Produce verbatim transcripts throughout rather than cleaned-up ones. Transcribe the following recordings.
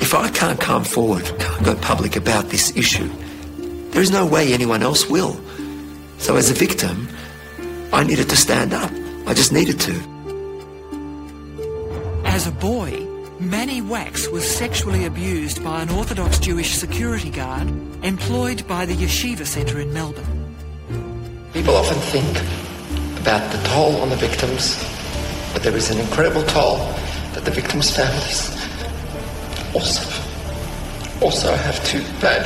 if I can't come forward, can't go public about this issue, there is no way anyone else will. So as a victim, I needed to stand up. I just needed to. As a boy, Manny Wax was sexually abused by an Orthodox Jewish security guard employed by the Yeshiva Centre in Melbourne. People often think about the toll on the victims, but there is an incredible toll that the victims' families also, also have to pay.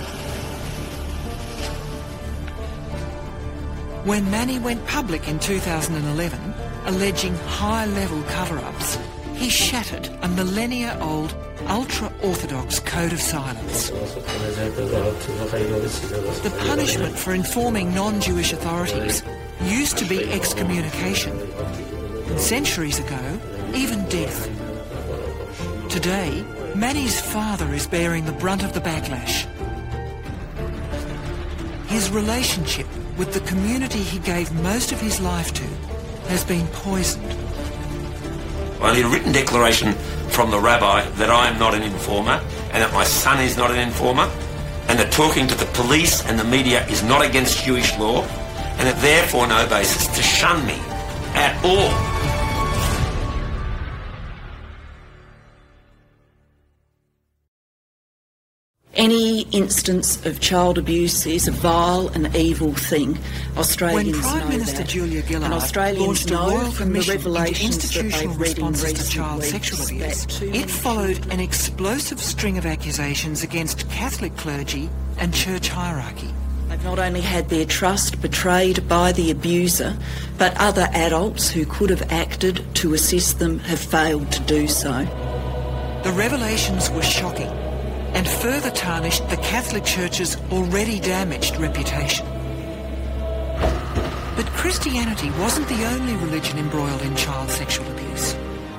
When Manny went public in two thousand eleven, alleging high-level cover-ups, he shattered a millennia-old, ultra-Orthodox code of silence. The punishment for informing non-Jewish authorities used to be excommunication, and centuries ago, even death. Today, Manny's father is bearing the brunt of the backlash. His relationship with the community he gave most of his life to has been poisoned. I need a written declaration from the rabbi that I am not an informer and that my son is not an informer and that talking to the police and the media is not against Jewish law and that therefore no basis to shun me at all. Any instance of child abuse is a vile and evil thing. Australians when Prime know Minister that. Julia Gillard and Australians launched a know royal from the commission revelations into institutional that they've read in responses to recent child weeks sexual abuse, that too it many followed an explosive string of accusations against Catholic clergy and church hierarchy. They've not only had their trust betrayed by the abuser, but other adults who could have acted to assist them have failed to do so. The revelations were shocking and further tarnished the Catholic Church's already damaged reputation. But Christianity wasn't the only religion embroiled in child sexual abuse.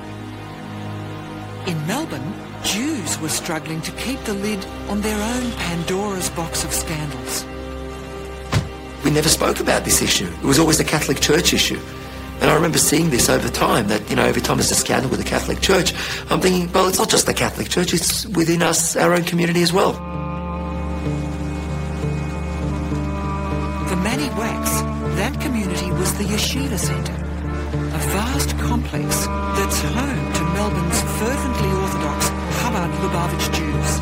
In Melbourne, Jews were struggling to keep the lid on their own Pandora's box of scandals. We never spoke about this issue. It was always the Catholic Church issue. And I remember seeing this over time, that, you know, every time there's a scandal with the Catholic Church, I'm thinking, well, it's not just the Catholic Church, it's within us, our own community as well. For Manny Wax, that community was the Yeshiva Centre, a vast complex that's home to Melbourne's fervently Orthodox Chabad Lubavitch Jews.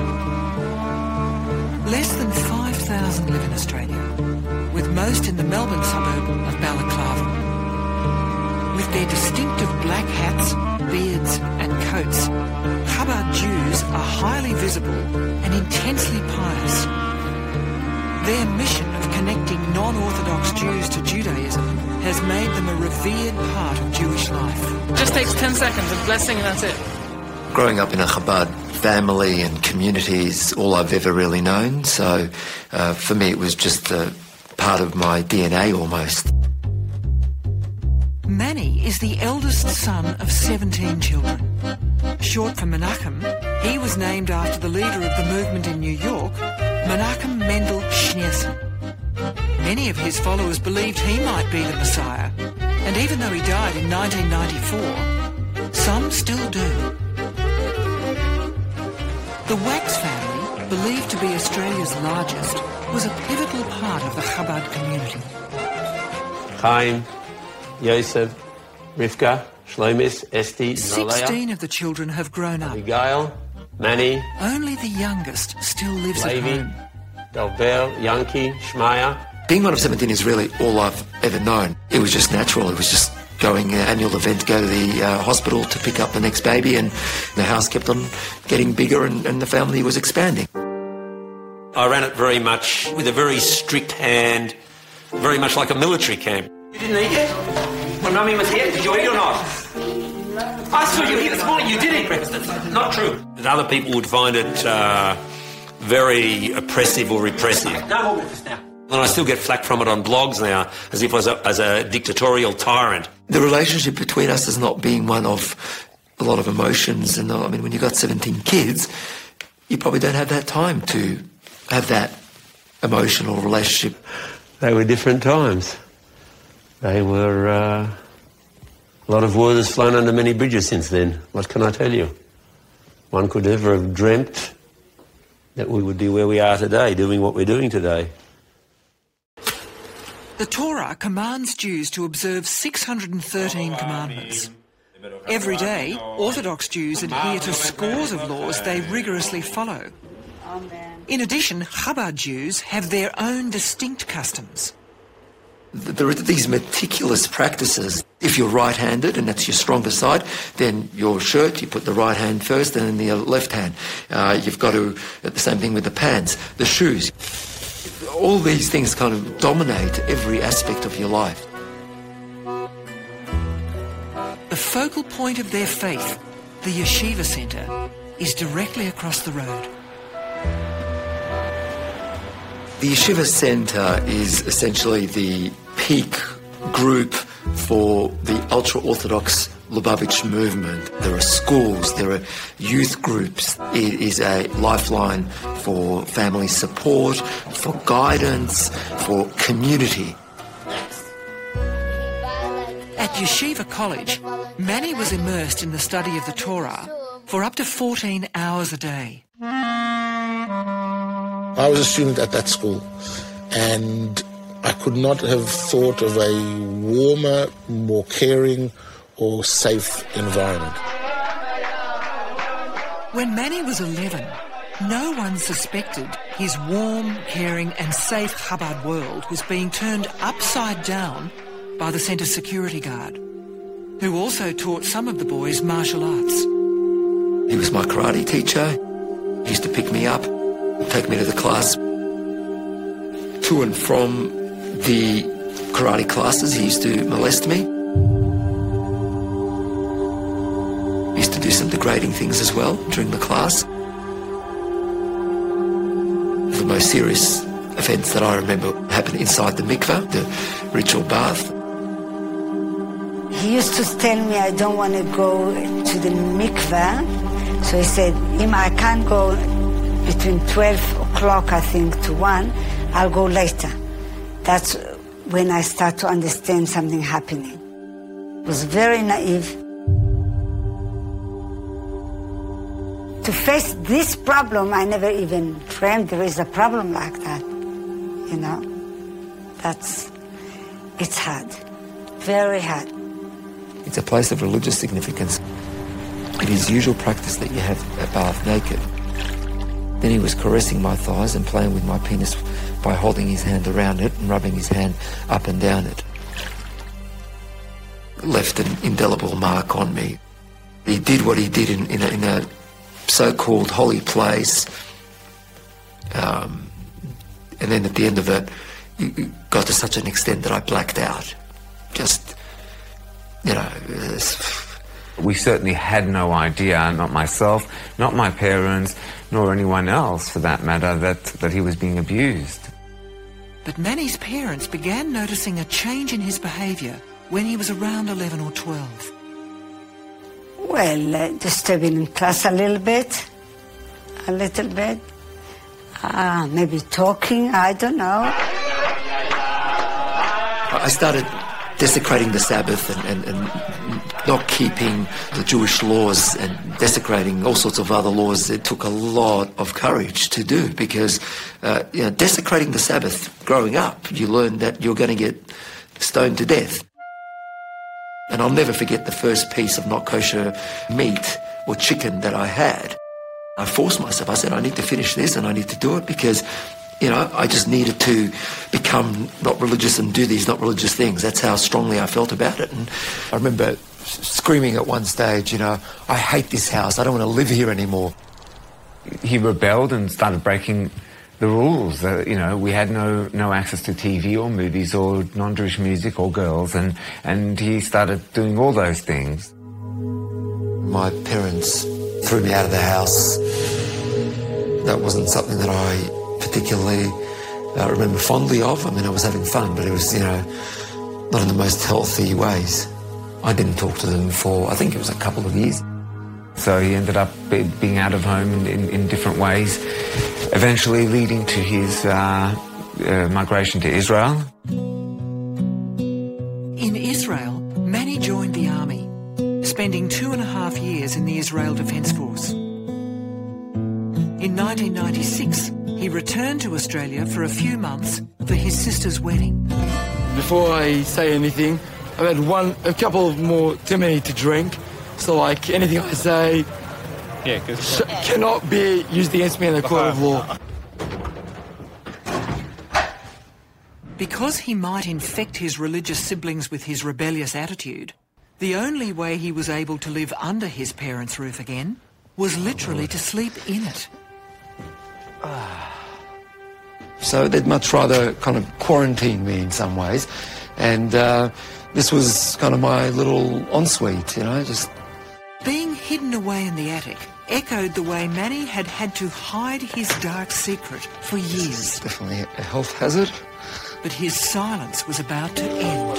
Less than five thousand live in Australia, with most in the Melbourne suburb of Balaclava. With their distinctive black hats, beards and coats, Chabad Jews are highly visible and intensely pious. Their mission of connecting non-Orthodox Jews to Judaism has made them a revered part of Jewish life. Just takes ten seconds of blessing and that's it. Growing up in a Chabad family and community is all I've ever really known, so uh, for me it was just uh, part of my D N A almost. Manny is the eldest son of seventeen children. Short for Menachem, he was named after the leader of the movement in New York, Menachem Mendel Schneerson. Many of his followers believed he might be the Messiah, and even though he died in nineteen ninety-four, some still do. The Wax family, believed to be Australia's largest, was a pivotal part of the Chabad community. Chaim, Yosef, Rivka, Shlomis, Esti, Sixteen of the children have grown up. Abigail, Manny, Only the youngest still lives Levi, at home. Dalbel, Yankee, Shmaya. Being one of seventeen is really all I've ever known. It was just natural. It was just going uh, annual event, go to the uh, hospital to pick up the next baby, and the house kept on getting bigger and, and the family was expanding. I ran it very much with a very strict hand, very much like a military camp. You didn't eat yet? When Mummy was here, did you eat or not? I saw you here this morning, you did eat breakfast. It's not true. That other people would find it uh, very oppressive or repressive. No more breakfast now. And I still get flack from it on blogs now, as if I was a, as a dictatorial tyrant. The relationship between us has not been one of a lot of emotions. And I mean, when you've got seventeen kids, you probably don't have that time to have that emotional relationship. They were different times. They were... Uh, a lot of water has flown under many bridges since then. What can I tell you? one could ever have dreamt that we would be where we are today, doing what we're doing today. The Torah commands Jews to observe six hundred thirteen commandments. Every day, Orthodox Jews adhere to scores of laws they rigorously follow. In addition, Chabad Jews have their own distinct customs. There are these meticulous practices. If you're right-handed and that's your stronger side, then your shirt, you put the right hand first and then the left hand. Uh, you've got to, the same thing with the pants, the shoes. All these things kind of dominate every aspect of your life. The focal point of their faith, the Yeshiva Centre, is directly across the road. The Yeshiva Centre is essentially the peak group for the ultra-Orthodox Lubavitch movement. There are schools, there are youth groups. It is a lifeline for family support, for guidance, for community. At Yeshiva College, Manny was immersed in the study of the Torah for up to fourteen hours a day. I was a student at that school, and I could not have thought of a warmer, more caring or safe environment. When Manny was eleven, no one suspected his warm, caring and safe Chabad world was being turned upside down by the centre's security guard, who also taught some of the boys martial arts. He was my karate teacher. He used to pick me up, take me to the class. To and from the karate classes, he used to molest me. He used to do some degrading things as well during the class. The most serious offence that I remember happened inside the mikveh, the ritual bath. He used to tell me I don't want to go to the mikveh. So he said, Ima, I can't go between twelve o'clock, I think, to one. I'll go later. That's when I start to understand something happening. It was very naive. To face this problem, I never even dreamed there is a problem like that. You know, that's, it's hard, very hard. It's a place of religious significance. It is usual practice that you have a bath naked. Then he was caressing my thighs and playing with my penis by holding his hand around it and rubbing his hand up and down it. Left an indelible mark on me. He did what he did in, in, a, in a so-called holy place. Um, and then at the end of it, it got to such an extent that I blacked out. Just, you know... We certainly had no idea, not myself, not my parents, nor anyone else, for that matter, that, that he was being abused. But Manny's parents began noticing a change in his behaviour when he was around eleven or twelve. Well, uh, disturbing in class a little bit, a little bit. Uh, maybe talking, I don't know. I started desecrating the Sabbath and, and, and not keeping the Jewish laws and desecrating all sorts of other laws. It took a lot of courage to do because, uh, you know, desecrating the Sabbath, growing up, you learn that you're going to get stoned to death. And I'll never forget the first piece of not kosher meat or chicken that I had. I forced myself. I said, I need to finish this and I need to do it because, you know, I just needed to become not religious and do these not religious things. That's how strongly I felt about it. And I remember screaming at one stage, you know, I hate this house. I don't want to live here anymore. He rebelled and started breaking the rules. Uh, you know, we had no, no access to T V or movies or non-Jewish music or girls, and, and he started doing all those things. My parents threw me out of the house. That wasn't something that I particularly uh, remember fondly of. I mean, I was having fun, but it was, you know, not in the most healthy ways. I didn't talk to them for, I think it was a couple of years. So he ended up be, being out of home in, in, in different ways, eventually leading to his uh, uh, migration to Israel. In Israel, Manny joined the army, spending two and a half years in the Israel Defence Force. In nineteen ninety-six, he returned to Australia for a few months for his sister's wedding. Before I say anything, I've had one, a couple more too many to drink. So, like, anything I say yeah, sh- cannot be used against me in the court of law. Because he might infect his religious siblings with his rebellious attitude, the only way he was able to live under his parents' roof again was literally to sleep in it. So they'd much rather kind of quarantine me in some ways. And uh, this was kind of my little ensuite, you know, just... Being hidden away in the attic echoed the way Manny had had to hide his dark secret for years. This is definitely a health hazard. But his silence was about to end.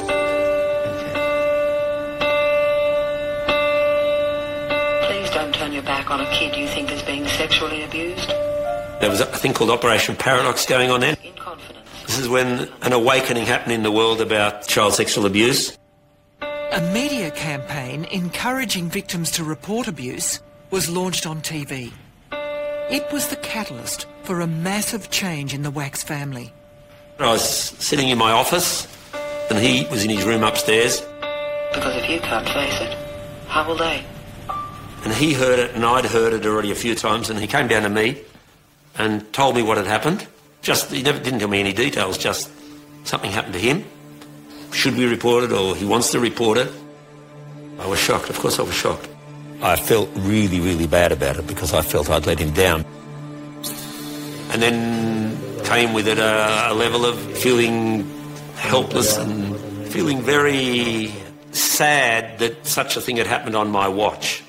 Please don't turn your back on a kid you think is being sexually abused. There was a thing called Operation Paradox going on then. In confidence. This is when an awakening happened in the world about child sexual abuse. A media campaign encouraging victims to report abuse was launched on T V. It was the catalyst for a massive change in the Wax family. I was sitting in my office and he was in his room upstairs. Because if you can't face it, how will they? And he heard it and I'd heard it already a few times, and he came down to me and told me what had happened. Just, he never didn't tell me any details, just something happened to him. Should we report it, or he wants to report it? I was shocked, of course I was shocked. I felt really, really bad about it because I felt I'd let him down. And then came with it a, a level of feeling helpless and feeling very sad that such a thing had happened on my watch.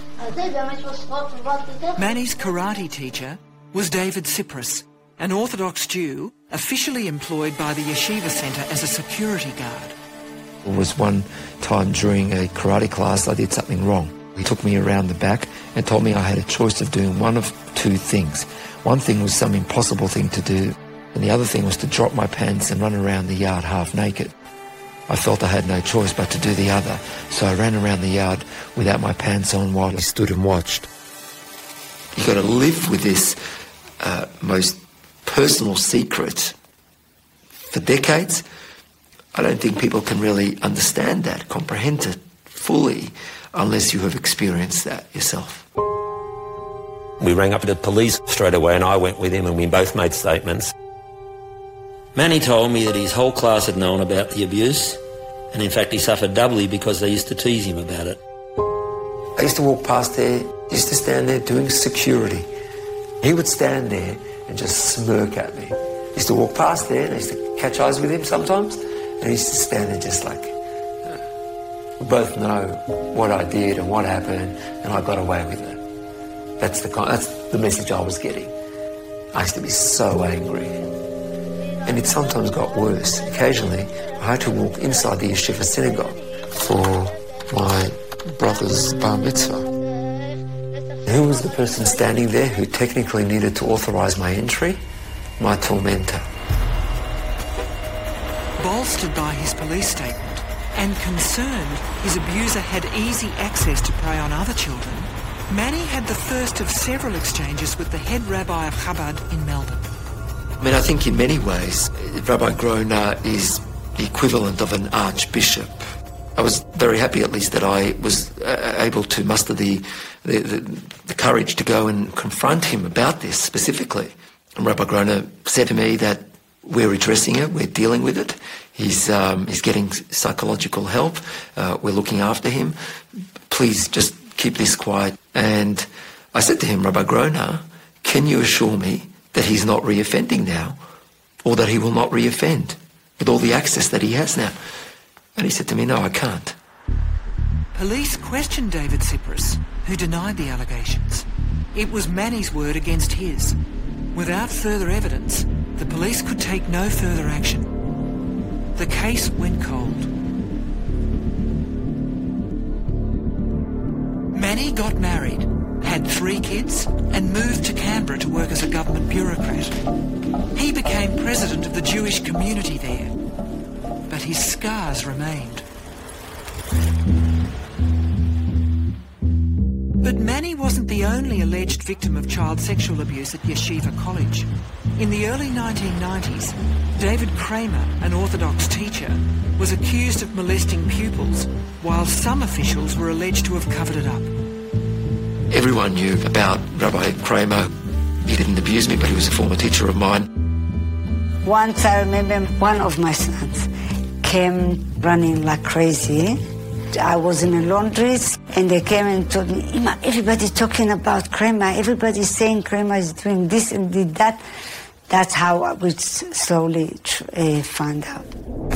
Manny's karate teacher was David Cyprus, an Orthodox Jew officially employed by the Yeshiva Centre as a security guard. There was one time during a karate class I did something wrong. He took me around the back and told me I had a choice of doing one of two things. One thing was some impossible thing to do, and the other thing was to drop my pants and run around the yard half naked. I felt I had no choice but to do the other, so I ran around the yard without my pants on while I stood and watched. You've got to live with this uh, most personal secret for decades. I don't think people can really understand that, comprehend it fully, unless you have experienced that yourself. We rang up the police straight away and I went with him and we both made statements. Manny told me that his whole class had known about the abuse, and in fact he suffered doubly because they used to tease him about it. I used to walk past there, he used to stand there doing security. He would stand there and just smirk at me. I used to walk past there and I used to catch eyes with him sometimes, and he used to stand there just like, we both know what I did and what happened, and I got away with it. That's the that's the message I was getting. I used to be so angry. And it sometimes got worse. Occasionally, I had to walk inside the Yeshiva synagogue for my brother's bar mitzvah. Who was the person standing there who technically needed to authorise my entry? My tormentor. Bolstered by his police statement and concerned his abuser had easy access to prey on other children, Manny had the first of several exchanges with the head rabbi of Chabad in Melbourne. I mean, I think in many ways, Rabbi Groner is the equivalent of an archbishop. I was very happy, at least, that I was uh, able to muster the, the, the, the courage to go and confront him about this specifically. And Rabbi Groner said to me that we're addressing it, we're dealing with it. He's, um, he's getting psychological help. Uh, we're looking after him. Please just keep this quiet. And I said to him, Rabbi Groner, can you assure me that he's not reoffending now, or that he will not reoffend with all the access that he has now? And he said to me, no, I can't. Police questioned David Cyprus, who denied the allegations. It was Manny's word against his. Without further evidence, the police could take no further action. The case went cold. Manny got married, had three kids, and moved to Canberra to work as a government bureaucrat. He became president of the Jewish community there, but his scars remained. But Manny wasn't the only alleged victim of child sexual abuse at Yeshiva College. In the early nineteen nineties, David Kramer, an Orthodox teacher, was accused of molesting pupils, while some officials were alleged to have covered it up. Everyone knew about Rabbi Kramer. He didn't abuse me, but he was a former teacher of mine. Once I remember one of my sons came running like crazy. I was in a laundry and they came and told me, Ima, everybody's talking about Kramer. Everybody's saying Kramer is doing this and did that. That's how I would slowly uh, find out.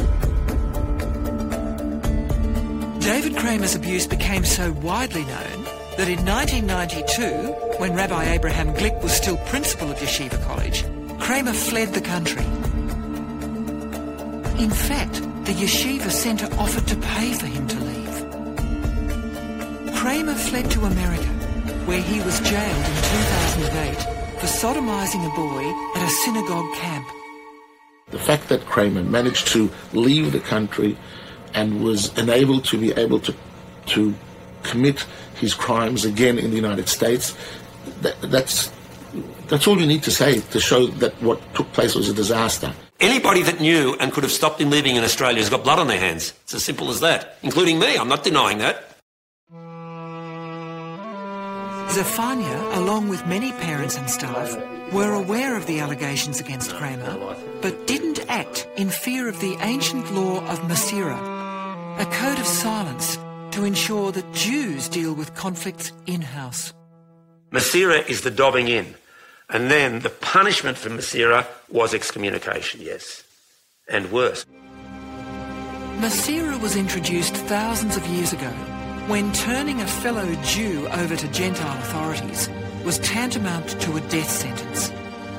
David Kramer's abuse became so widely known that in nineteen ninety-two, when Rabbi Abraham Glick was still principal of Yeshiva College, Kramer fled the country. In fact, the Yeshiva Centre offered to pay for him to leave. Kramer fled to America, where he was jailed in two thousand eight for sodomising a boy at a synagogue camp. The fact that Kramer managed to leave the country and was enabled to be able to to commit his crimes again in the United States, that, that's that's all you need to say to show that what took place was a disaster. Anybody that knew and could have stopped him living in Australia has got blood on their hands. It's as simple as that, including me. I'm not denying that. Zafania, along with many parents and staff, were aware of the allegations against Kramer, but didn't act in fear of the ancient law of Masira, a code of silence to ensure that Jews deal with conflicts in-house. Masira is the dobbing in, and then the punishment for Masira was excommunication, yes, and worse. Masira was introduced thousands of years ago, when turning a fellow Jew over to Gentile authorities was tantamount to a death sentence.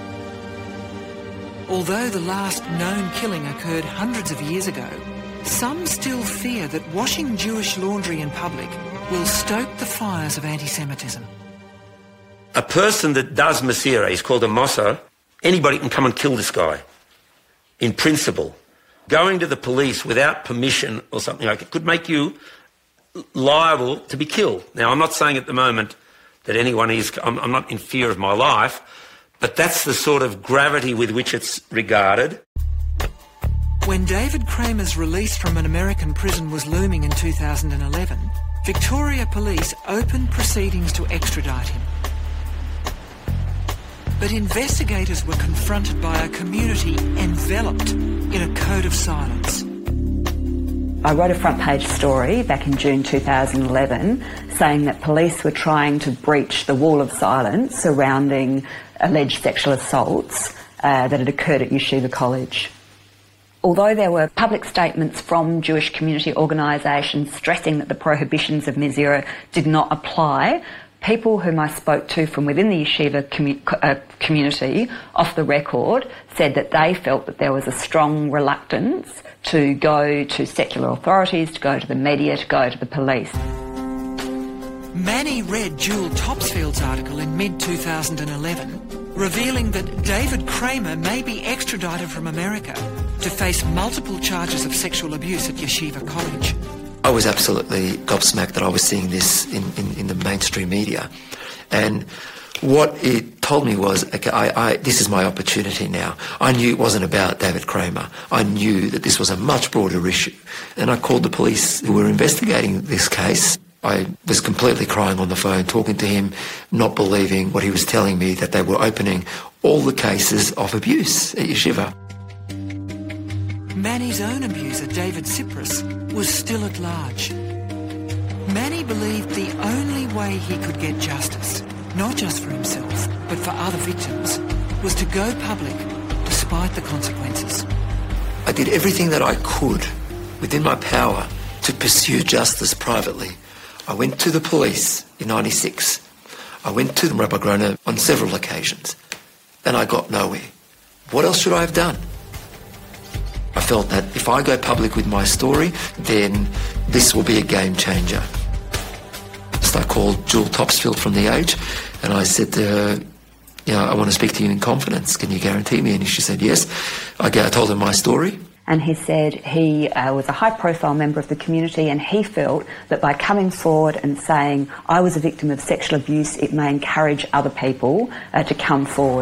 Although the last known killing occurred hundreds of years ago, some still fear that washing Jewish laundry in public will stoke the fires of anti-Semitism. A person that does Masira is called a Mossad. Anybody can come and kill this guy, in principle. Going to the police without permission or something like it could make you liable to be killed. Now, I'm not saying at the moment that anyone is, I'm, I'm not in fear of my life, but that's the sort of gravity with which it's regarded. When David Kramer's release from an American prison was looming in two thousand eleven, Victoria Police opened proceedings to extradite him. But investigators were confronted by a community enveloped in a code of silence. I wrote a front page story back in June two thousand eleven saying that police were trying to breach the wall of silence surrounding alleged sexual assaults uh, that had occurred at Yeshiva College. Although there were public statements from Jewish community organisations stressing that the prohibitions of Masira did not apply, people whom I spoke to from within the yeshiva commu- uh, community, off the record, said that they felt that there was a strong reluctance to go to secular authorities, to go to the media, to go to the police. Manny read Jewel Topsfield's article in mid twenty eleven, revealing that David Kramer may be extradited from America to face multiple charges of sexual abuse at Yeshiva College. I was absolutely gobsmacked that I was seeing this in, in, in the mainstream media. And what it told me was, okay, I, I, this is my opportunity now. I knew it wasn't about David Kramer. I knew that this was a much broader issue. And I called the police who were investigating this case. I was completely crying on the phone, talking to him, not believing what he was telling me, that they were opening all the cases of abuse at Yeshiva. Manny's own abuser, David Cyprus, was still at large. Manny believed the only way he could get justice, not just for himself, but for other victims, was to go public despite the consequences. I did everything that I could within my power to pursue justice privately. I went to the police in ninety-six. I went to Rabbi Groner on several occasions, and I got nowhere. What else should I have done? I felt that if I go public with my story, then this will be a game changer. So I called Jewel Topsfield from The Age, and I said to her, you know, I want to speak to you in confidence. Can you guarantee me? And she said yes. I told her my story. and he said he uh, was a high-profile member of the community, and he felt that by coming forward and saying, I was a victim of sexual abuse, it may encourage other people uh, to come forward.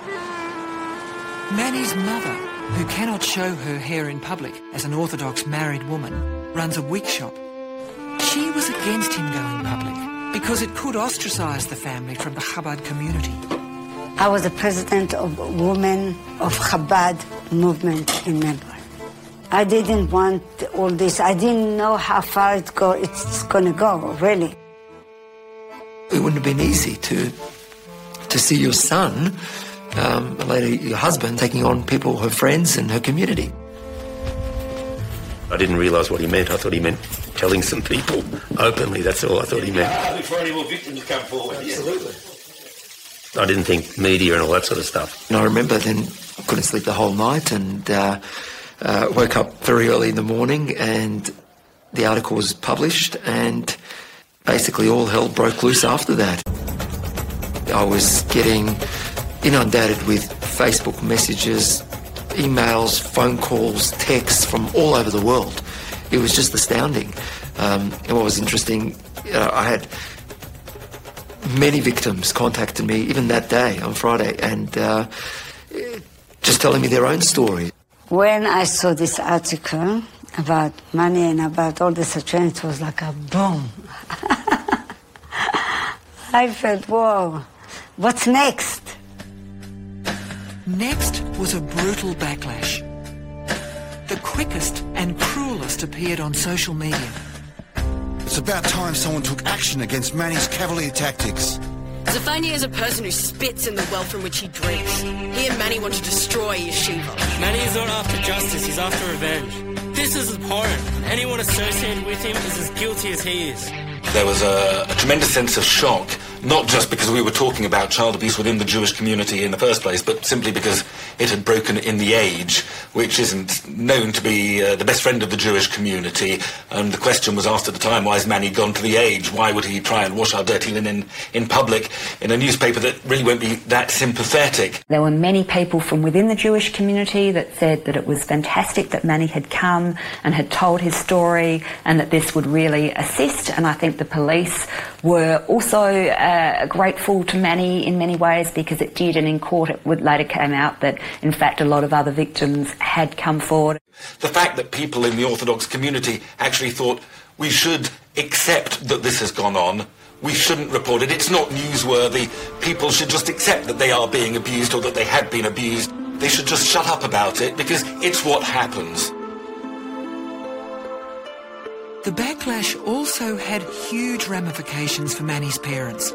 Manny's mother, who cannot show her hair in public as an Orthodox married woman, runs a wig shop. She was against him going public because it could ostracise the family from the Chabad community. I was the president of Women of Chabad movement in Melbourne. I didn't want all this. I didn't know how far it go, it's going to go, really. It wouldn't have been easy to to see your son, um, and later your husband, taking on people, her friends and her community. I didn't realise what he meant. I thought he meant telling some people openly. That's all I thought he meant. Before any more victims come forward. Absolutely. I didn't think media and all that sort of stuff. And I remember then I couldn't sleep the whole night, and uh, uh, woke up very early in the morning, and the article was published, and basically all hell broke loose after that. I was getting inundated with Facebook messages, emails, phone calls, texts from all over the world. It was just astounding. Um, and what was interesting, uh, I had many victims contacted me even that day on Friday, and uh, just telling me their own story. When I saw this article about money and about all the situation, it was like a boom. I felt, whoa, what's next? Next was a brutal backlash. The quickest and cruelest appeared on social media. It's about time someone took action against Manny's cavalier tactics. Zephaniah is a person who spits in the well from which he drinks. He and Manny want to destroy Yeshiva. Manny is not after justice, he's after revenge. This is abhorrent. Anyone associated with him is as guilty as he is. There was a, a tremendous sense of shock, not just because we were talking about child abuse within the Jewish community in the first place, but simply because it had broken in The Age, which isn't known to be uh, the best friend of the Jewish community. And the question was asked at the time, why has Manny gone to The Age? Why would he try and wash our dirty linen in public in a newspaper that really won't be that sympathetic? There were many people from within the Jewish community that said that it was fantastic that Manny had come and had told his story, and that this would really assist. And I think the police were also uh, grateful to Manny in many ways, because it did, and in court it would later came out that in fact a lot of other victims had come forward. The fact that people in the Orthodox community actually thought we should accept that this has gone on, we shouldn't report it, it's not newsworthy, people should just accept that they are being abused or that they had been abused. They should just shut up about it because it's what happens. The backlash also had huge ramifications for Manny's parents.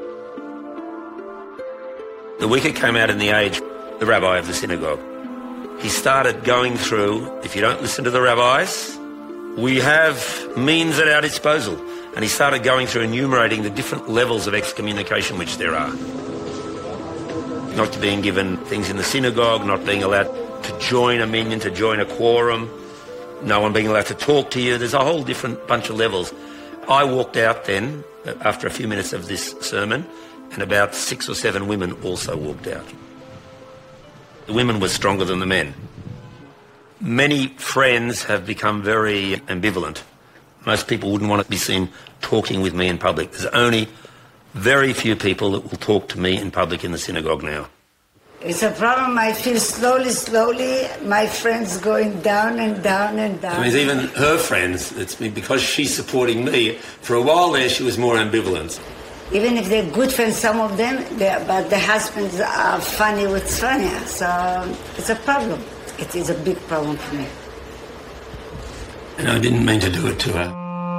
The week it came out in The Age, the rabbi of the synagogue, he started going through, if you don't listen to the rabbis, we have means at our disposal. And he started going through enumerating the different levels of excommunication which there are. Not being given things in the synagogue, not being allowed to join a minyan, to join a quorum, no one being allowed to talk to you. There's a whole different bunch of levels. I walked out then, after a few minutes of this sermon, and about six or seven women also walked out. The women were stronger than the men. Many friends have become very ambivalent. Most people wouldn't want to be seen talking with me in public. There's only very few people that will talk to me in public in the synagogue now. It's a problem. I feel slowly, slowly, my friends going down and down and down. I mean, even her friends, it's been because she's supporting me. For a while there, she was more ambivalent. Even if they're good friends, some of them, but the husbands are funny with Svania, so it's a problem. It is a big problem for me. And I didn't mean to do it to her.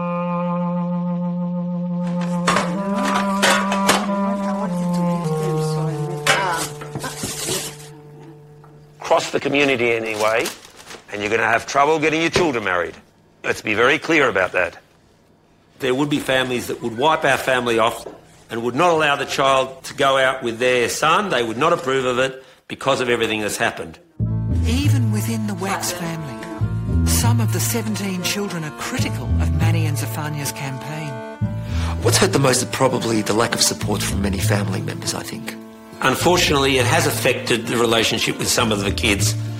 Cross the community anyway, and you're going to have trouble getting your children married. Let's be very clear about that. There would be families that would wipe our family off and would not allow the child to go out with their son. They would not approve of it because of everything that's happened. Even within the Wax family, some of the seventeen children are critical of Manny and Zephaniah's campaign. What's hurt the most is probably the lack of support from many family members, I think. Unfortunately, it has affected the relationship with some of the kids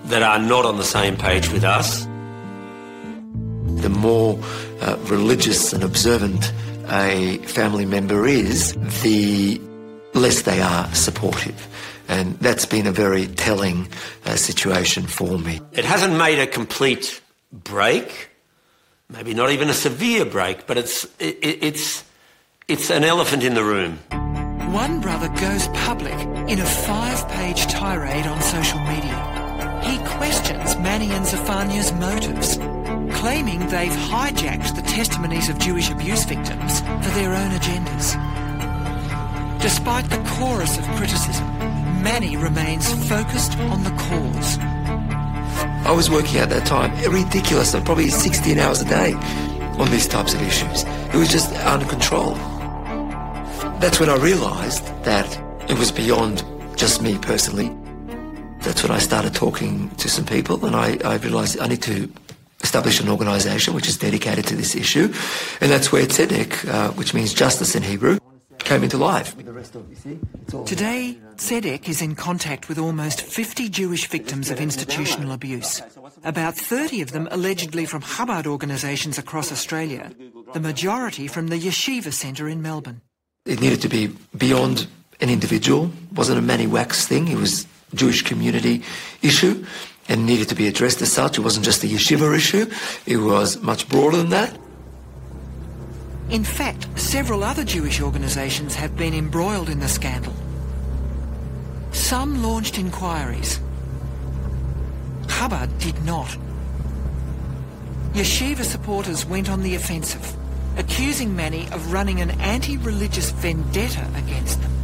that are not on the same page with us. The more uh, religious and observant a family member is, the less they are supportive. And that's been a very telling uh, situation for me. It hasn't made a complete break, maybe not even a severe break, but it's, it, it's, it's an elephant in the room. One brother goes public in a five-page tirade on social media. He questions Manny and Zephania's motives, claiming they've hijacked the testimonies of Jewish abuse victims for their own agendas. Despite the chorus of criticism, Manny remains focused on the cause. I was working at that time, ridiculous, probably sixteen hours a day on these types of issues. It was just under control. That's when I realised that it was beyond just me personally. That's when I started talking to some people, and I, I realised I need to establish an organisation which is dedicated to this issue, and that's where Tzedek, uh, which means justice in Hebrew, came into life. Today, Tzedek is in contact with almost fifty Jewish victims of institutional abuse. About thirty of them allegedly from Chabad organisations across Australia, the majority from the Yeshiva Centre in Melbourne. It needed to be beyond an individual. It wasn't a Manny Wax thing. It was a Jewish community issue and needed to be addressed as such. It wasn't just a yeshiva issue. It was much broader than that. In fact, several other Jewish organisations have been embroiled in the scandal. Some launched inquiries. Chabad did not. Yeshiva supporters went on the offensive, accusing Manny of running an anti-religious vendetta against them.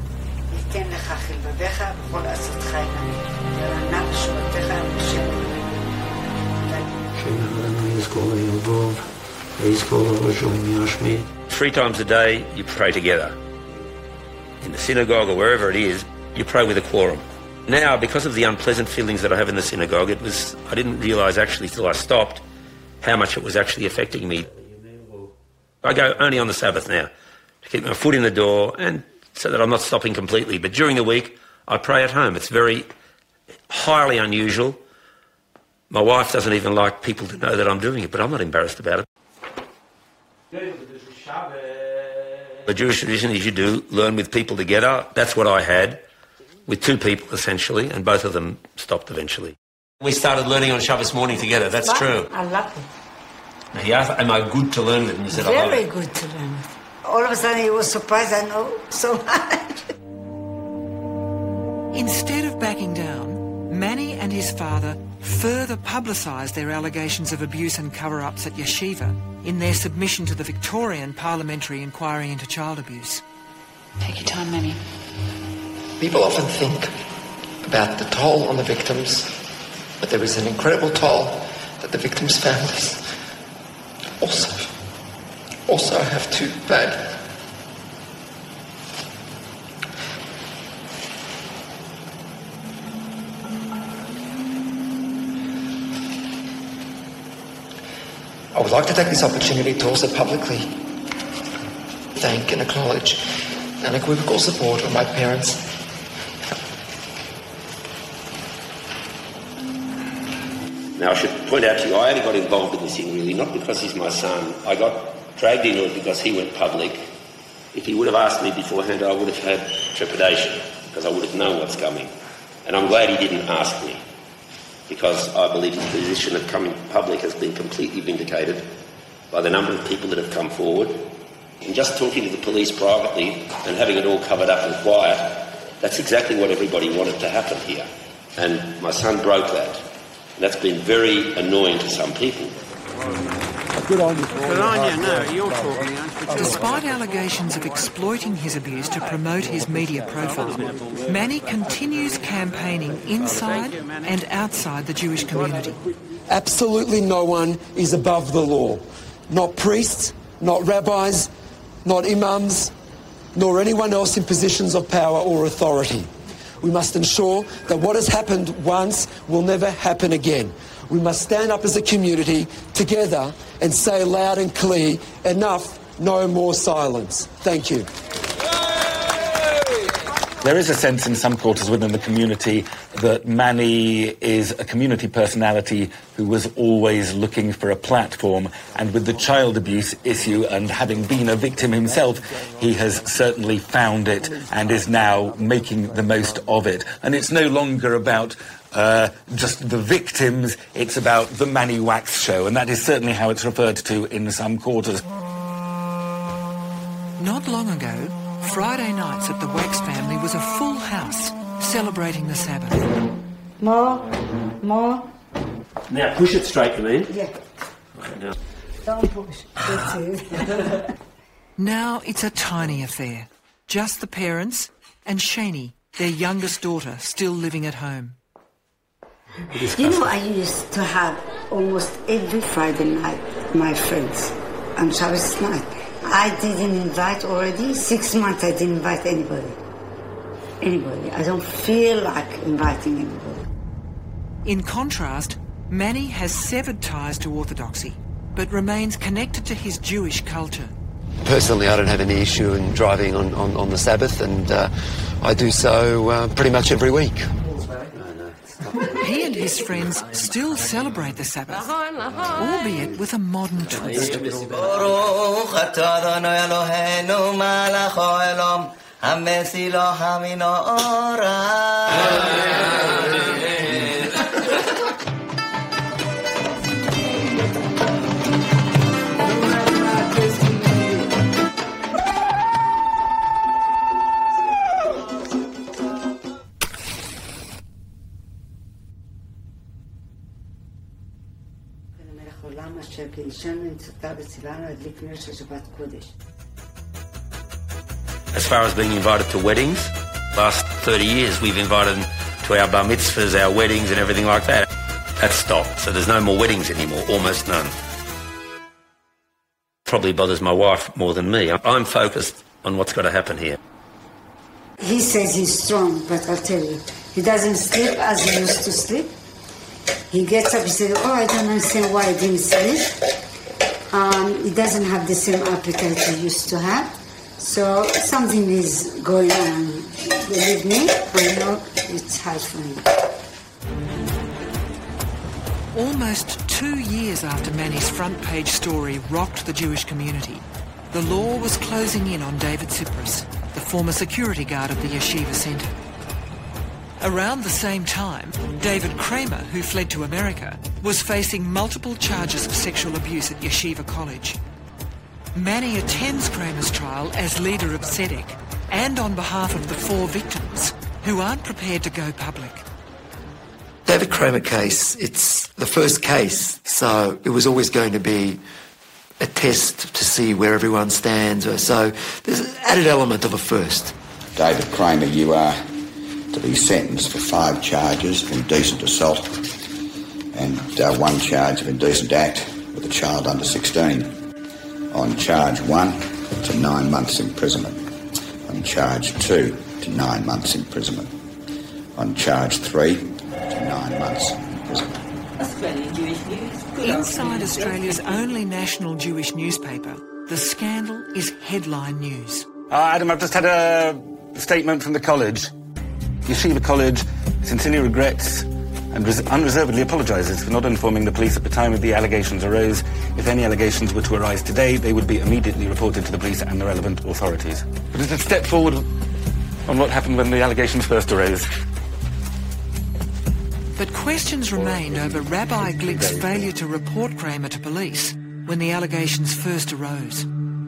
Three times a day you pray together. In the synagogue or wherever it is, you pray with a quorum. Now, because of the unpleasant feelings that I have in the synagogue, it was I didn't realise actually till I stopped how much it was actually affecting me. I go only on the Sabbath now to keep my foot in the door and so that I'm not stopping completely. But during the week, I pray at home. It's very highly unusual. My wife doesn't even like people to know that I'm doing it, but I'm not embarrassed about it. The Jewish tradition is you do learn with people together. That's what I had with two people, essentially, and both of them stopped eventually. We started learning on Shabbos morning together, that's true. I love it. Now, he asked, am I good to learn with? And you said, I love Very it. good to learn with. All of a sudden he was surprised I know so much. Instead of backing down, Manny and his father further publicised their allegations of abuse and cover-ups at Yeshiva in their submission to the Victorian Parliamentary Inquiry into Child Abuse. Take your time, Manny. People often think about the toll on the victims, but there is an incredible toll that the victims' families also, also have to pay. I would like to take this opportunity to also publicly thank and acknowledge unequivocal support of my parents. Now, I should point out to you, I only got involved in this thing really, not because he's my son. I got dragged into it because he went public. If he would have asked me beforehand, I would have had trepidation because I would have known what's coming. And I'm glad he didn't ask me, because I believe his position of coming public has been completely vindicated by the number of people that have come forward. And just talking to the police privately and having it all covered up and quiet, that's exactly what everybody wanted to happen here. And my son broke that. And that's been very annoying to some people. Good on you. Good on you. No, you're talking. Despite allegations of exploiting his abuse to promote his media profile, Manny continues campaigning inside and outside the Jewish community. Absolutely no one is above the law. Not priests, not rabbis, not imams, nor anyone else in positions of power or authority. We must ensure that what has happened once will never happen again. We must stand up as a community together and say loud and clear, enough, no more silence. Thank you. There is a sense in some quarters within the community that Manny is a community personality who was always looking for a platform, and with the child abuse issue and having been a victim himself, he has certainly found it and is now making the most of it. And it's no longer about uh, just the victims, it's about the Manny Wax show, and that is certainly how it's referred to in some quarters. Not long ago, Friday nights at the Wax family was a full house celebrating the Sabbath. More, more. Now push it straight, you mean? Yeah. Okay, now. Don't push. That's it. Now it's a tiny affair. Just the parents and Shani, their youngest daughter, still living at home. You know, I used to have almost every Friday night my friends on Shabbos night. I didn't invite already. Six months I didn't invite anybody. Anybody. I don't feel like inviting anybody. In contrast, Manny has severed ties to orthodoxy, but remains connected to his Jewish culture. Personally, I don't have any issue in driving on, on, on the Sabbath, and uh, I do so uh, pretty much every week. He and his friends still celebrate the Sabbath, albeit with a modern twist. As far as being invited to weddings, last thirty years we've invited them to our bar mitzvahs, our weddings and everything like that. That's stopped, so there's no more weddings anymore, almost none. Probably bothers my wife more than me. I'm focused on what's got to happen here. He says he's strong, but I'll tell you, he doesn't sleep as he used to sleep. He gets up, he says, oh, I don't understand why I didn't sleep. Um, he doesn't have the same appetite he used to have. So something is going on. Believe me, I know it's hard for him. Almost two years after Manny's front page story rocked the Jewish community, the law was closing in on David Cyprus, the former security guard of the Yeshiva Centre. Around the same time, David Kramer, who fled to America, was facing multiple charges of sexual abuse at Yeshiva College. Manny attends Kramer's trial as leader of Tzedek and on behalf of the four victims who aren't prepared to go public. David Kramer case, it's the first case, so it was always going to be a test to see where everyone stands. So there's an added element of a first. David Kramer, you are to be sentenced for five charges of indecent assault and uh, one charge of indecent act with a child under sixteen. On charge one, to nine months imprisonment. On charge two, to nine months imprisonment. On charge three, to nine months imprisonment. Australian Jewish News. Inside Australia's only national Jewish newspaper, the scandal is headline news. Uh, Adam, I've just had a statement from the college. Yeshiva College sincerely regrets and res- unreservedly apologises for not informing the police at the time of the allegations arose. If any allegations were to arise today, they would be immediately reported to the police and the relevant authorities. But it's a step forward on what happened when the allegations first arose. But questions remained over Rabbi Glick's failure to report Kramer to police when the allegations first arose.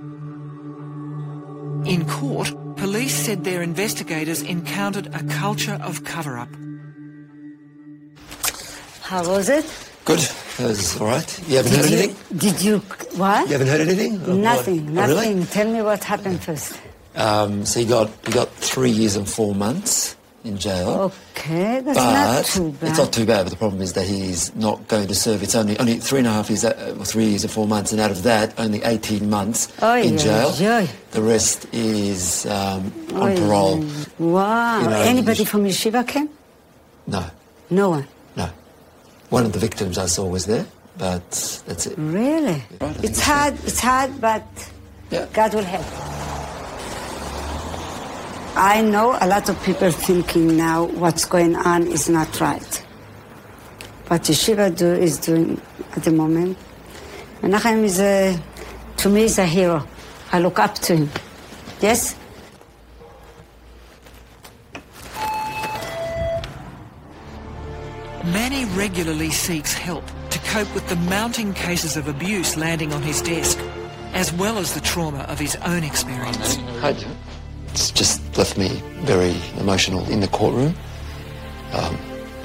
In court, police said their investigators encountered a culture of cover-up. How was it? Good. That was all right. You haven't Did heard you, anything? Did you... What? You haven't heard anything? Or Nothing, what? Oh, nothing. really? Tell me what happened first. Um, so he got he got three years and four months in jail. Okay, that's but not too bad. It's not too bad, but the problem is that he's not going to serve. It's only only three and a half years, uh, three years and four months, and out of that, only eighteen months Oh, in yeah, jail. yeah. The rest is um, Oh, on parole. yeah. Wow. You know, Anybody you- from Yeshiva came? No, No one. no. One of the victims I saw was there, but that's it. Really? Right, It's hard, it's hard, but Yeah. God will help. I know a lot of people thinking now what's going on is not right. What Yeshiva do is doing at the moment. Menachem is a, to me, is a hero. I look up to him. Yes? Manny regularly seeks help to cope with the mounting cases of abuse landing on his desk, as well as the trauma of his own experience. It's just left me very emotional in the courtroom. Um,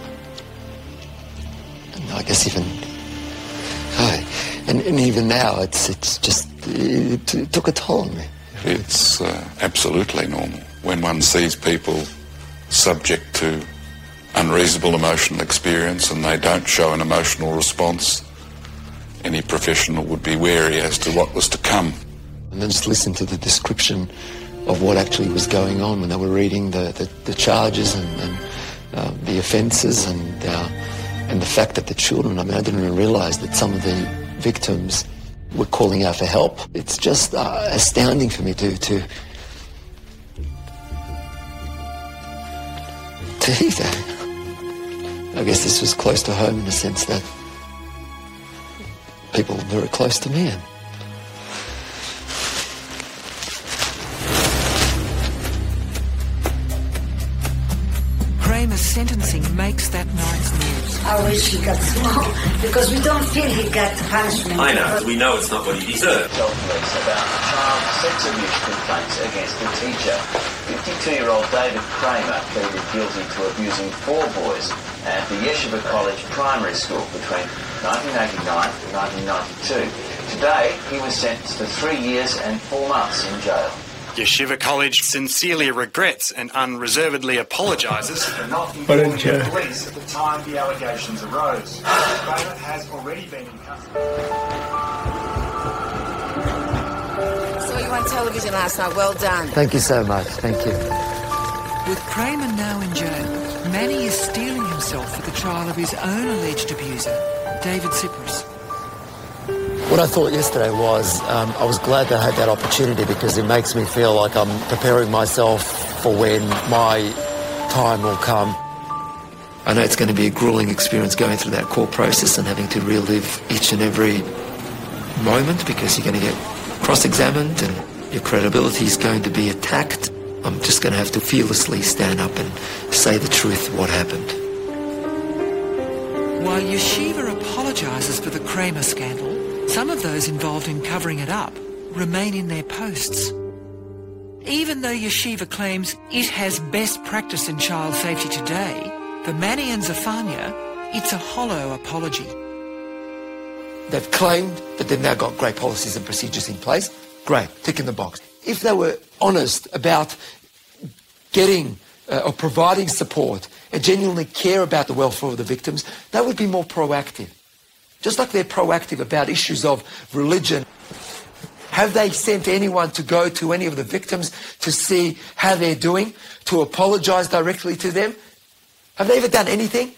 and I guess even, hi, and, and even now, it's it's just it, it took a toll on me. It's uh, absolutely normal when one sees people subject to unreasonable emotional experience and they don't show an emotional response. Any professional would be wary as to what was to come. And then just listen to the description of what actually was going on when they were reading the, the, the charges and, and uh, the offences and uh, and the fact that the children, I mean, I didn't even realise that some of the victims were calling out for help. It's just uh, astounding for me to, to, to hear that. I guess this was close to home in the sense that people very close to me. And Kramer's sentencing makes that night's news. I wish he got small because we don't feel he got punishment. I know. We know it's not what he deserved. Tell police about child sex abuse complaints against the teacher. fifty-two-year-old David Kramer pleaded guilty to abusing four boys at the Yeshiva College Primary School between nineteen eighty-nine and nineteen ninety-two. Today, he was sentenced to three years and four months in jail. Yeshiva College sincerely regrets and unreservedly apologises for not What informing a joke. the police at the time the allegations arose. Kramer has already been in custody. Saw you on television last night. Well done. thank you so much. Thank you. With Kramer now in jail, Manny is steeling himself for the trial of his own alleged abuser, David Cyprus. What I thought yesterday was um, I was glad that I had that opportunity because it makes me feel like I'm preparing myself for when my time will come. I know it's going to be a grueling experience going through that court process and having to relive each and every moment because you're going to get cross-examined and your credibility is going to be attacked. I'm just going to have to fearlessly stand up and say the truth of what happened. While Yeshiva apologises for the Kramer scandal, some of those involved in covering it up remain in their posts. Even though Yeshiva claims it has best practice in child safety today, for Manny and Zafania, it's a hollow apology. They've claimed that they've now got great policies and procedures in place. Great, tick in the box. If they were honest about getting uh, or providing support and genuinely care about the welfare of the victims, they would be more proactive. Just like they're proactive about issues of religion. Have they sent anyone to go to any of the victims to see how they're doing, to apologise directly to them? Have they ever done anything?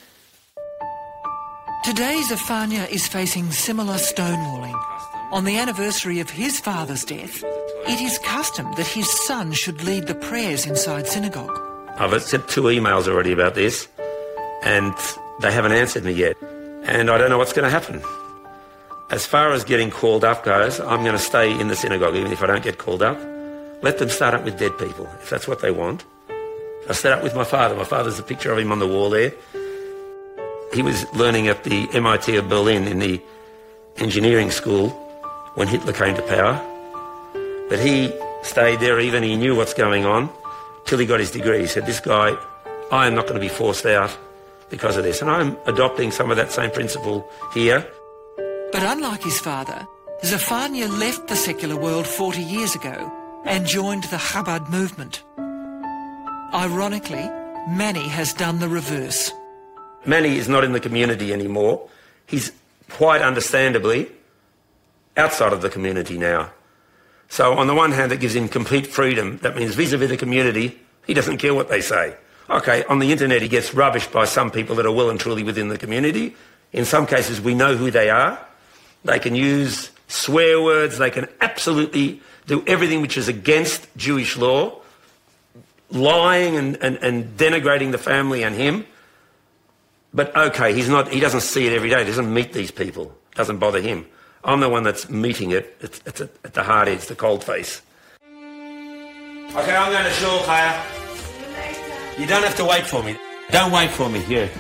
Today, Zafania is facing similar stonewalling. On the anniversary of his father's death, it is custom that his son should lead the prayers inside synagogue. I've sent two emails already about this, and they haven't answered me yet. And I don't know what's going to happen. As far as getting called up goes, I'm going to stay in the synagogue even if I don't get called up. Let them start up with dead people, if that's what they want. I start up with my father. My father's a picture of him on the wall there. He was learning at the M I T of Berlin in the engineering school when Hitler came to power. But he stayed there even, he knew what's going on, till he got his degree. He said, this guy, I am not going to be forced out because of this. And I'm adopting some of that same principle here. But unlike his father, Zafania left the secular world forty years ago and joined the Chabad movement. Ironically, Manny has done the reverse. Manny is not in the community anymore. He's quite understandably outside of the community now. So on the one hand, that gives him complete freedom. That means vis-a-vis the community, he doesn't care what they say. Okay, on the internet he gets rubbished by some people that are well and truly within the community. In some cases we know who they are. They can use swear words. They can absolutely do everything which is against Jewish law. lying and, and, and denigrating the family and him. But OK, he's not, he doesn't see it every day. He doesn't meet these people. It doesn't bother him. I'm the one that's meeting it. It's, it's at, at the hard edge, the cold face. OK, I'm going to shul, Kaya. You don't have to wait for me. Don't wait for me, here.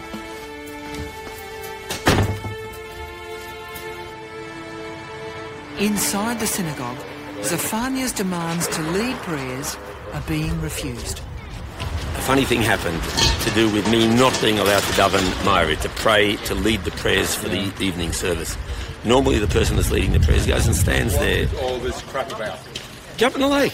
Inside the synagogue, Zephaniah's demands to lead prayers are being refused. A funny thing happened to do with me not being allowed to daven Ma'ariv, to pray, to lead the prayers for the evening service. Normally the person that's leading the prayers goes and stands there. What's all this crap about? Jump in the lake.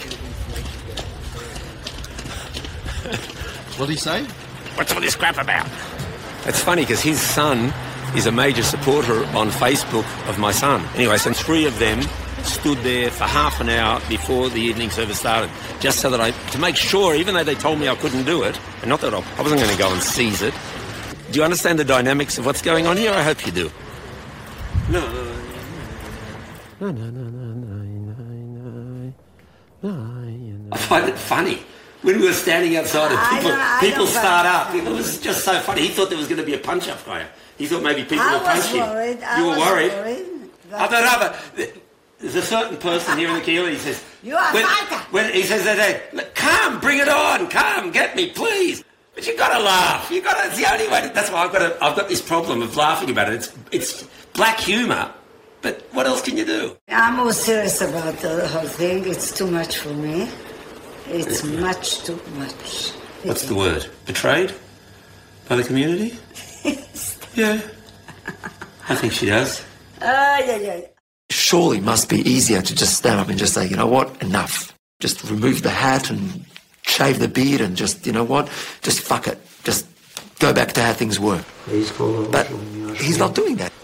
What did he say? What's all this crap about? It's funny because his son is a major supporter on Facebook of my son. Anyway, so three of them stood there for half an hour before the evening service started, just so that I, to make sure, even though they told me I couldn't do it, and not that I, I wasn't going to go and seize it. Do you understand the dynamics of what's going on here? I hope you do. No, no, no, no, no, no, no, no. I find it funny. When we were standing outside and people, I know, I people start up, it was just so funny. He thought there was going to be a punch-up fire. He thought maybe people I would punch was him. Worried. I You were was worried? worried I don't know, but there's a certain person here in the Kehillah, he says... You are when, fighter. when He says, that, come, bring it on, come, get me, please. But you've got to laugh. You've got to, it's the only way. To, that's why I've got, to, I've got this problem of laughing about it. It's, it's black humour, but what else can you do? I'm more serious about the whole thing. It's too much for me. It's much too much. What's the word? Betrayed? By the community? Yeah. I think she does. Ah, uh, yeah, yeah. Surely it must be easier to just stand up and just say, you know what, enough. Just remove the hat and shave the beard and just, you know what, just fuck it. Just go back to how things were. But he's not doing that.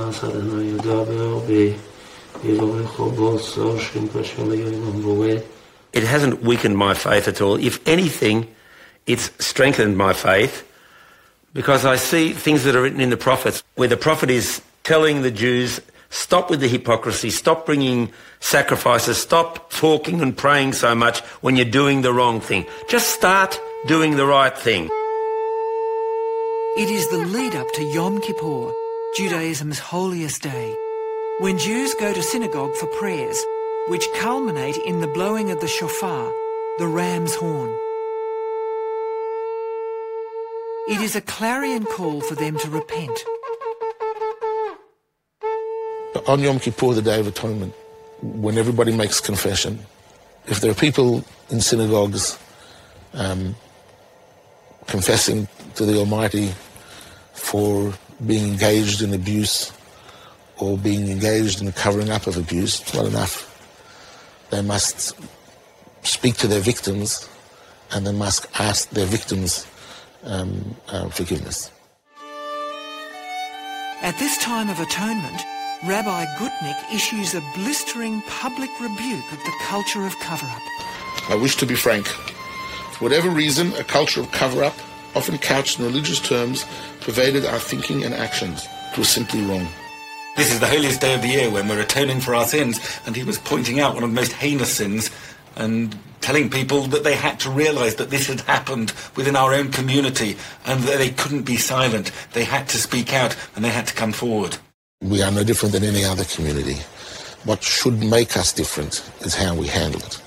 It hasn't weakened my faith at all. If anything, it's strengthened my faith, because I see things that are written in the prophets where the prophet is telling the Jews, stop with the hypocrisy, stop bringing sacrifices, stop talking and praying so much when you're doing the wrong thing. Just start doing the right thing. It is the lead-up to Yom Kippur, Judaism's holiest day, when Jews go to synagogue for prayers, which culminate in the blowing of the shofar, the ram's horn. It is a clarion call for them to repent. On Yom Kippur, the Day of Atonement, when everybody makes confession, if there are people in synagogues um, confessing to the Almighty for being engaged in abuse or being engaged in the covering up of abuse, it's not enough. They must speak to their victims and they must ask their victims um, uh, forgiveness. At this time of atonement, Rabbi Gutnick issues a blistering public rebuke of the culture of cover-up. I wish to be frank. For whatever reason, a culture of cover-up, often couched in religious terms, pervaded our thinking and actions. It was simply wrong. This is the holiest day of the year when we're atoning for our sins, and he was pointing out one of the most heinous sins and telling people that they had to realise that this had happened within our own community and that they couldn't be silent. They had to speak out and they had to come forward. We are no different than any other community. What should make us different is how we handle it.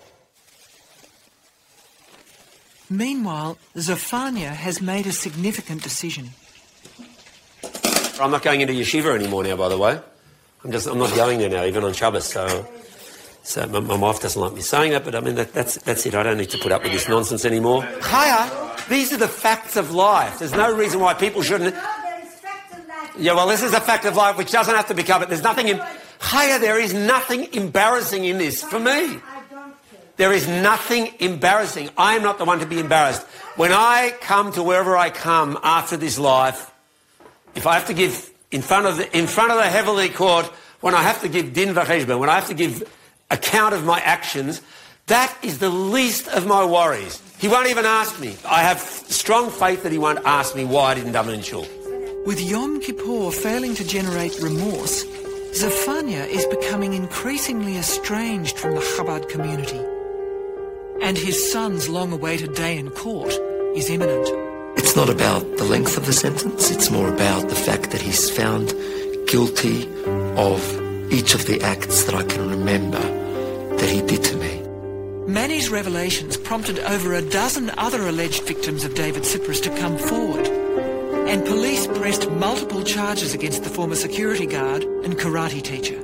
Meanwhile, Zephaniah has made a significant decision. I'm not going into yeshiva anymore now, by the way. I'm just, I'm not going there now, even on Shabbos, so... So my, my wife doesn't like me saying that, but I mean, that, that's that's it. I don't need to put up with this nonsense anymore. Chaya, these are the facts of life. There's no reason why people shouldn't... Yeah, well, this is a fact of life which doesn't have to be covered. There's nothing... In... Chaya, there is nothing embarrassing in this for me. There is nothing embarrassing. I am not the one to be embarrassed. When I come to wherever I come after this life, if I have to give in front of the, in front of the heavenly court, when I have to give din v'cheshbon, when I have to give account of my actions, that is the least of my worries. He won't even ask me. I have strong faith that he won't ask me why I didn't daven in shul. With Yom Kippur failing to generate remorse, Zephaniah is becoming increasingly estranged from the Chabad community. and his son's long-awaited day in court is imminent. It's not about the length of the sentence, it's more about the fact that he's found guilty of each of the acts that I can remember that he did to me. Manny's revelations prompted over a dozen other alleged victims of David Cyprus to come forward, and police pressed multiple charges against the former security guard and karate teacher.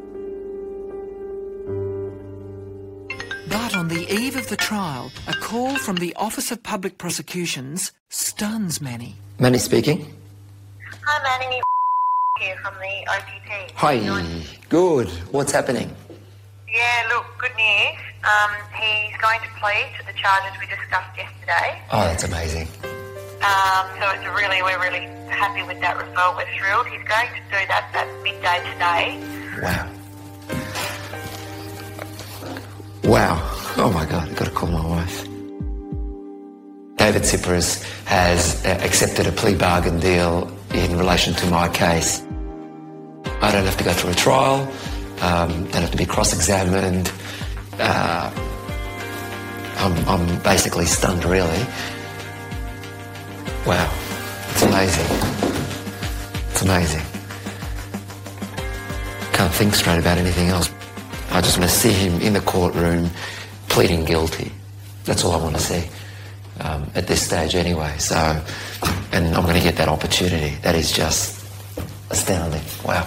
But on the eve of the trial, a call from the Office of Public Prosecutions stuns Manny. Manny speaking. Hi Manny, here from the O P P. Hi. Good. What's happening? Yeah, look, good news. Um, he's going to plead to the charges we discussed yesterday. Oh, that's amazing. Um, so it's a really, we're really happy with that result. We're thrilled. He's going to do that at midday today. Wow. Wow. Oh my God, I've got to call my wife. David Cyprus has uh, accepted a plea bargain deal in relation to my case. I don't have to go through a trial, um, don't have to be cross-examined. Uh, I'm, I'm basically stunned, really. Wow, it's amazing. It's amazing. Can't think straight about anything else. I just want to see him in the courtroom pleading guilty. That's all I want to see um, at this stage anyway. So, and I'm going to get that opportunity. That is just astounding. Wow.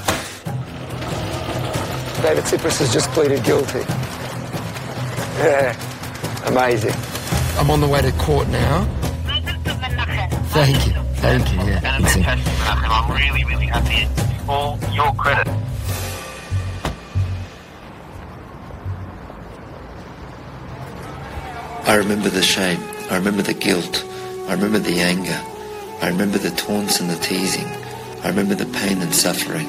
David Cyprus has just pleaded guilty. Yeah, amazing. I'm on the way to court now. Thank you. Thank you, yeah. I'm really, really happy. It's all your credit. I remember the shame. I remember the guilt. I remember the anger. I remember the taunts and the teasing. I remember the pain and suffering.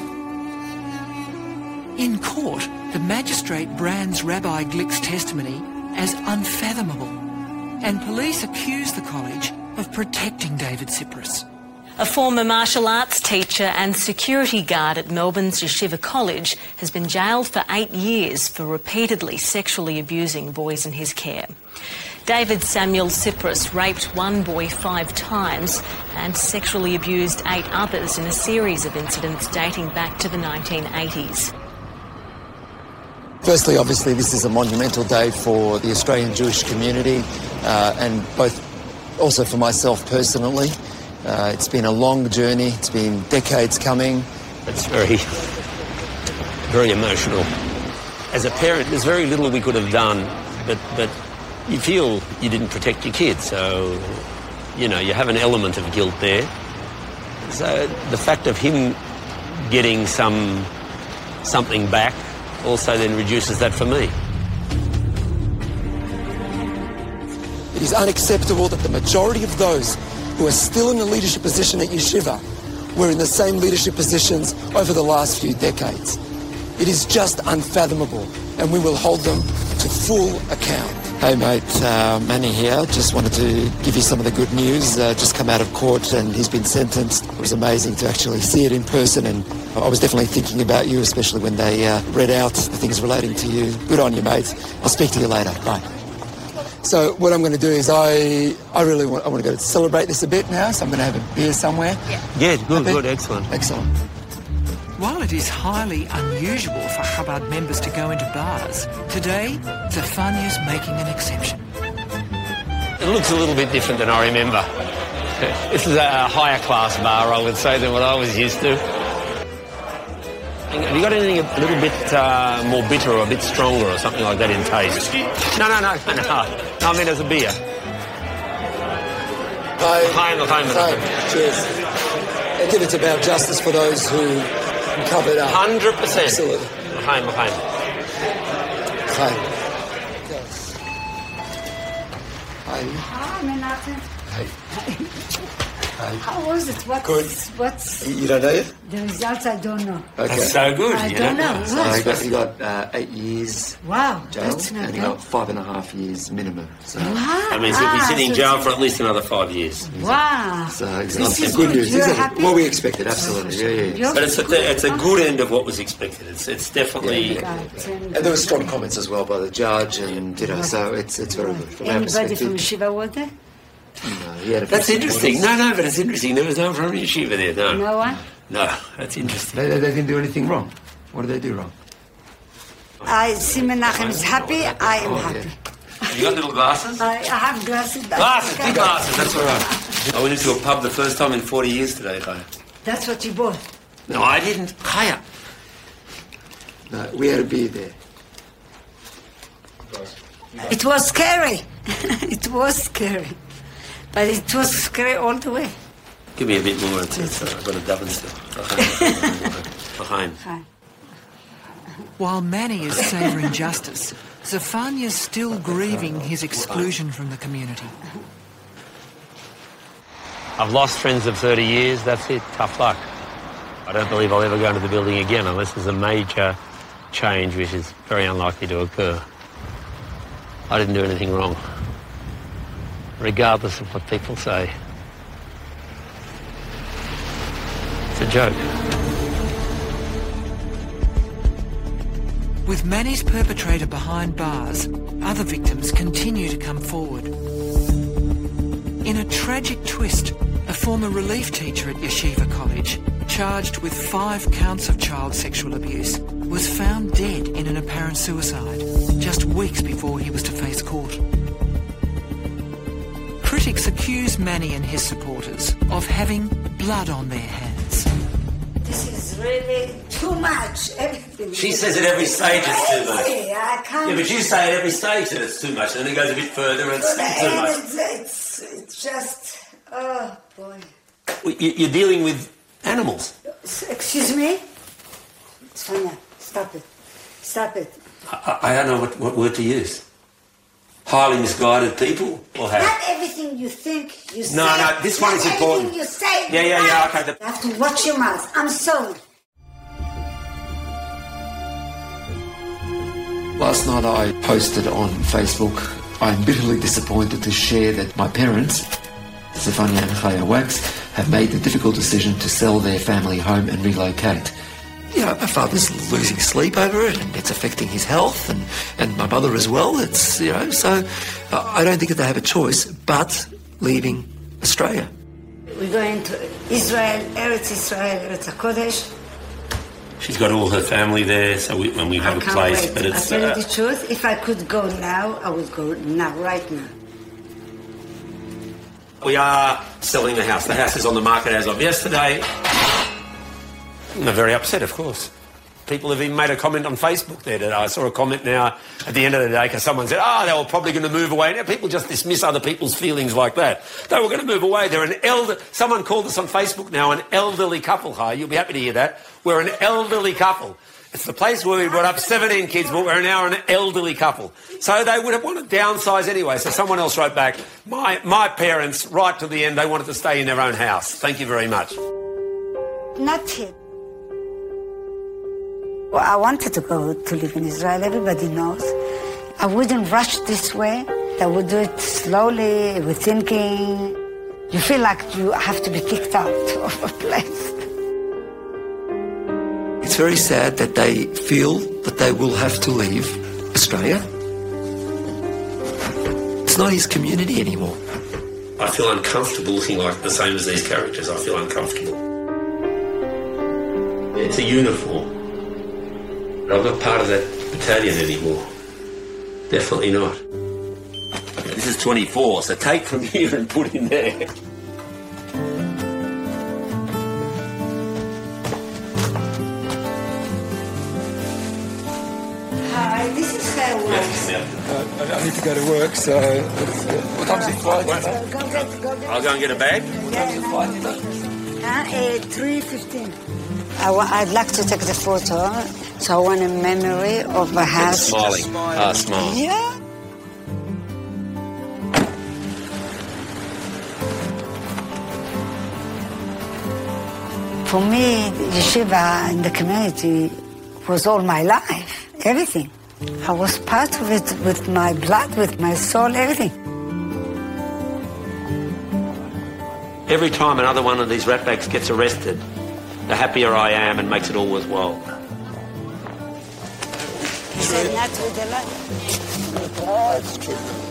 In court, the magistrate brands Rabbi Glick's testimony as unfathomable, and police accuse the college of protecting David Cyprus. A former martial arts teacher and security guard at Melbourne's Yeshiva College has been jailed for eight years for repeatedly sexually abusing boys in his care. David Samuel Cyprus raped one boy five times and sexually abused eight others in a series of incidents dating back to the nineteen eighties. Firstly, obviously, this is a monumental day for the Australian Jewish community uh, and both also for myself personally. Uh, it's been a long journey. It's been decades coming. It's very, very emotional. As a parent, there's very little we could have done, but, but you feel you didn't protect your kids, so, you know, you have an element of guilt there. So the fact of him getting some something back also then reduces that for me. It is unacceptable that the majority of those who are still in a leadership position at Yeshiva were in the same leadership positions over the last few decades. It is just unfathomable, and we will hold them to full account. Hey mate, uh, Manny here. Just wanted to give you some of the good news. Uh, just come out of court and he's been sentenced. It was amazing to actually see it in person, and I was definitely thinking about you, especially when they uh, read out the things relating to you. Good on you, mate. I'll speak to you later. Bye. So what I'm going to do is I I really want I want to go to celebrate this a bit now, so I'm going to have a beer somewhere. Yeah, yeah good, Happy? good, excellent. Excellent. While it is highly unusual for Chabad members to go into bars, today Zafania is making an exception. It looks a little bit different than I remember. This is a higher class bar, I would say, than what I was used to. Have you got anything a little bit uh, more bitter or a bit stronger or something like that in taste? No, no, no, no, no. no I mean as a beer. Hi. L'chaim, l'chaim, l'chaim. Cheers. I think it's about justice for those who covered up. one hundred percent. Absolutely. L'chaim, l'chaim. Hi. Hi. Hi, Menachem. How was it? What's, Good. What's You don't know yet? the results? I don't know. Okay. That's so good. I you don't know. know. So he got, he got uh, eight years Wow, jail, that's not and he bad. got five and a half years minimum. So, Wow. That means he'll be Ah, sitting in so jail it's- for at least another five years. Wow. so it's This not is good good. news, You're isn't happy? it? What we expected, absolutely. Yeah, yeah. You're- But it's a, it's a good end of what was expected. It's it's definitely. And there were strong comments as well by the judge, and you know, so it's it's very good. From our Anybody from perspective, Shiva was there? no, he had a few That's interesting. supporters. No, no, but it's interesting. There was no from Yeshiva there. No. No one? No, that's interesting. They, they, they didn't do anything wrong. What did they do wrong? I see Menachem is happy. I am happy. You got little glasses? I, I have glasses. Glasses, big glasses. That's all right. I went into a pub the first time in forty years today, Chaya. That's what you bought. No, I didn't. Chaya. No, we had a beer there. It was scary. It was scary. But it was scary all the way. Give me a bit more. It's, it's, uh, I've got a dubbin still. Behind. While Manny is savouring justice, Zephaniah's still grieving his exclusion from the community. I've lost friends of thirty years. That's it. Tough luck. I don't believe I'll ever go into the building again unless there's a major change, which is very unlikely to occur. I didn't do anything wrong, regardless of what people say. It's a joke. With Manny's perpetrator behind bars, other victims continue to come forward. In a tragic twist, a former relief teacher at Yeshiva College, charged with five counts of child sexual abuse, was found dead in an apparent suicide just weeks before he was to face court. Critics accuse Manny and his supporters of having blood on their hands. This is really too much. Everything. She says at every stage it's too much. I can't. Yeah, but you say at every stage that it's too much, and then it goes a bit further and it's still too much. It's, it's, it's just, oh boy. Well, you- You're dealing with animals. Excuse me? Sonia, stop it. Stop it. I, I don't know what, what word to use. Highly misguided people or how? Not everything you think, you say. No, no, this one Not is important. Everything you say. Yeah, yeah, yeah, okay. The- You have to watch your mouth. I'm sorry. Last night I posted on Facebook, I'm bitterly disappointed to share that my parents, Zephaniah and Chaya Wax, have made the difficult decision to sell their family home and relocate. You know, my father's losing sleep over it, and it's affecting his health, and, and my mother as well. It's, you know, so uh, I don't think that they have a choice but leaving Australia. We're going to Israel, Eretz Israel, Eretz HaKodesh. She's got all her family there, so we, when we have I a can't place, wait. but it's. I tell uh, you the truth, if I could go now, I would go now, right now. We are selling the house. The house is on the market as of yesterday. They're very upset, of course. People have even made a comment on Facebook there today. I saw a comment now at the end of the day because someone said, oh, they were probably going to move away. Now, people just dismiss other people's feelings like that. They were going to move away. They're an elder... Someone called us on Facebook now an elderly couple. Hi, you'll be happy to hear that. We're an elderly couple. It's the place where we brought up seventeen kids, but we're now an elderly couple. So they would have wanted to downsize anyway. So someone else wrote back, my, my parents, right to the end, they wanted to stay in their own house. Thank you very much. Not here. Well, I wanted to go to live in Israel. Everybody knows. I wouldn't rush this way. I would do it slowly, with thinking. You feel like you have to be kicked out of a place. It's very sad that they feel that they will have to leave Australia. It's not his community anymore. I feel uncomfortable looking like the same as these characters. I feel uncomfortable. It's a uniform. I'm not part of that battalion anymore. Definitely not. This is twenty-four, so take from here and put in there. Hi, this is her work. Uh, I need to go to work, so it's, uh, what time's your flight? Go get, go get. I'll go and get a bag. Yeah. Uh, uh, three fifteen. I wa- I'd like to take the photo, so I want a memory of a house. Smiling. Ah, smile. Yeah. For me, yeshiva and the community was all my life, everything. I was part of it with my blood, with my soul, everything. Every time another one of these ratbags gets arrested, the happier I am and makes it all worthwhile. Is that not with the light? Oh, it's true.